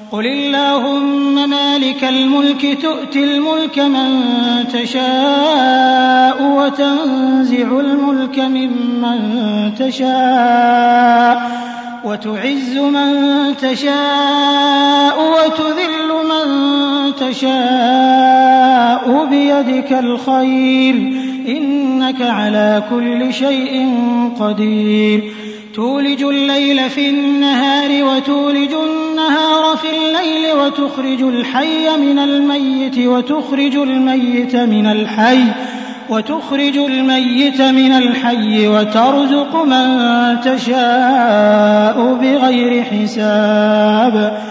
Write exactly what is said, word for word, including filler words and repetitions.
قُلِ اللَّهُمَّ مَالِكَ الْمُلْكِ تُؤْتِي الْمُلْكَ مَن تَشَاءُ وَتَنزِعُ الْمُلْكَ مِمَّن تَشَاءُ وَتُعِزُّ مَن تَشَاءُ وَتُذِلُّ مَن تَشَاءُ بِيَدِكَ الْخَيْرُ ۖ إِنَّكَ عَلَىٰ كُلِّ شَيْءٍ قَدِيرٌ تُولِجُ اللَّيْلَ في النَّهَارِ وَتُولِجُ النَّهَارَ في اللَّيْلِ وَتُخْرِجُ الْحَيَّ مِنَ الْمَيِّتِ وَتُخْرِجُ الْمَيِّتَ مِنَ الْحَيِّ وتخرج الميت من الحي وترزق من تشاء بغير حساب